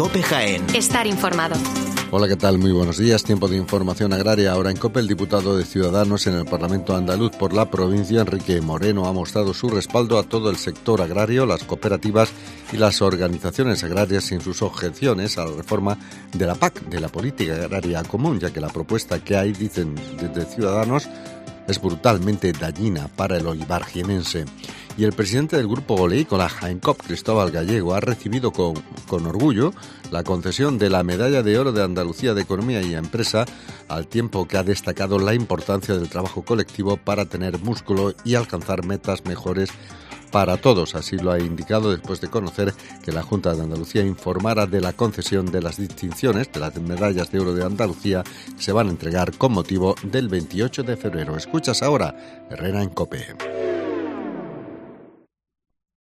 COPE Jaén. Estar informado. Hola, ¿qué tal? Muy buenos días. Tiempo de información agraria. Ahora en COPE, el diputado de Ciudadanos en el Parlamento andaluz por la provincia, Enrique Moreno, ha mostrado su respaldo a todo el sector agrario, las cooperativas y las organizaciones agrarias en sus objeciones a la reforma de la PAC, de la Política Agraria Común, ya que la propuesta que hay, dicen desde Ciudadanos, es brutalmente dañina para el olivar jienense. Y el presidente del Grupo Oleícola Jaén-COP, Cristóbal Gallego, ha recibido con orgullo la concesión de la Medalla de Oro de Andalucía de Economía y Empresa, al tiempo que ha destacado la importancia del trabajo colectivo para tener músculo y alcanzar metas mejores para todos. Así lo ha indicado después de conocer que la Junta de Andalucía informara de la concesión de las distinciones de las Medallas de Oro de Andalucía que se van a entregar con motivo del 28 de febrero. Escuchas ahora Herrera en COPE.